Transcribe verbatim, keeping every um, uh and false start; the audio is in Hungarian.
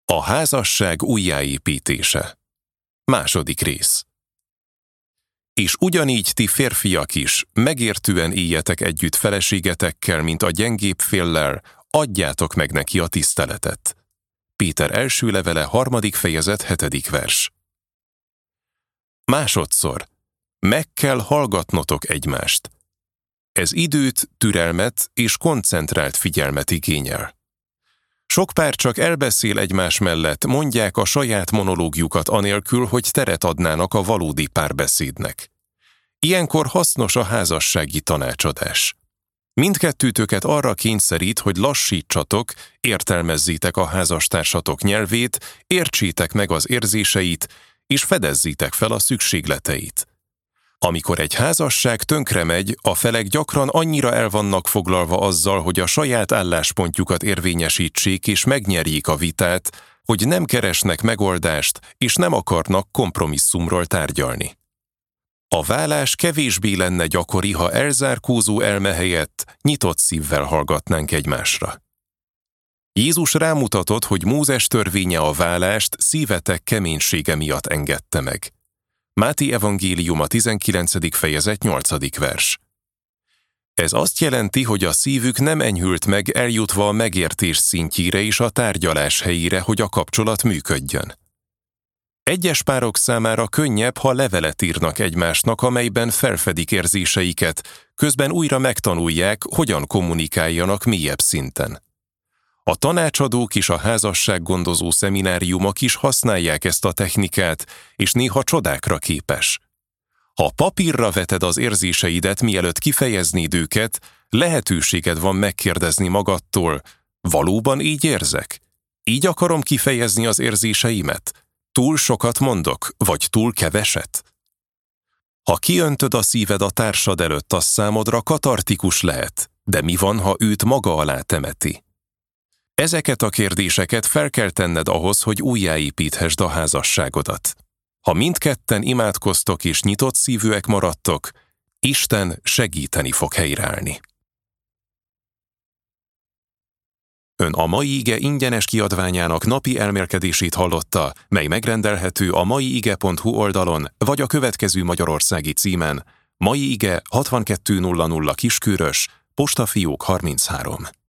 A házasság újjáépítése. Második rész. És ugyanígy ti férfiak is, megértően éljetek együtt feleségetekkel, mint a gyengébb féllel, adjátok meg neki a tiszteletet. Péter első levele, harmadik fejezet, hetedik vers. Másodszor, meg kell hallgatnotok egymást. Ez időt, türelmet és koncentrált figyelmet igényel. Sok pár csak elbeszél egymás mellett, mondják a saját monológjukat anélkül, hogy teret adnának a valódi párbeszédnek. Ilyenkor hasznos a házassági tanácsadás. Mindkettőtöket arra kényszerít, hogy lassítsatok, értelmezzétek a házastársatok nyelvét, értsétek meg az érzéseit, és fedezzétek fel a szükségleteit. Amikor egy házasság tönkre megy, a felek gyakran annyira el vannak foglalva azzal, hogy a saját álláspontjukat érvényesítsék és megnyerjék a vitát, hogy nem keresnek megoldást és nem akarnak kompromisszumról tárgyalni. A válás kevésbé lenne gyakori, ha elzárkózó elme helyett nyitott szívvel hallgatnánk egymásra. Jézus rámutatott, hogy Mózes törvénye a válást szívetek keménysége miatt engedte meg. Máté evangéliuma tizenkilencedik fejezet, nyolcadik vers. Ez azt jelenti, hogy a szívük nem enyhült meg, eljutva a megértés szintjére és a tárgyalás helyére, hogy a kapcsolat működjön. Egyes párok számára könnyebb, ha levelet írnak egymásnak, amelyben felfedik érzéseiket, közben újra megtanulják, hogyan kommunikáljanak mélyebb szinten. A tanácsadók és a házassággondozó szemináriumok is használják ezt a technikát, és néha csodákra képes. Ha papírra veted az érzéseidet, mielőtt kifejeznéd őket, lehetőséged van megkérdezni magadtól, valóban így érzek? Így akarom kifejezni az érzéseimet? Túl sokat mondok, vagy túl keveset? Ha kiöntöd a szíved a társad előtt, az számodra katartikus lehet, de mi van, ha őt maga alá temeti? Ezeket a kérdéseket fel kell tenned ahhoz, hogy újjáépíthesd a házasságodat. Ha mindketten imádkoztok és nyitott szívűek maradtok, Isten segíteni fog helyreállni. Ön a Mai Ige ingyenes kiadványának napi elmélkedését hallotta, mely megrendelhető a maiige pont hu oldalon, vagy a következő magyarországi címen: Mai Ige hatvankettő nulla nulla Kiskörös, Postafiók harminchárom.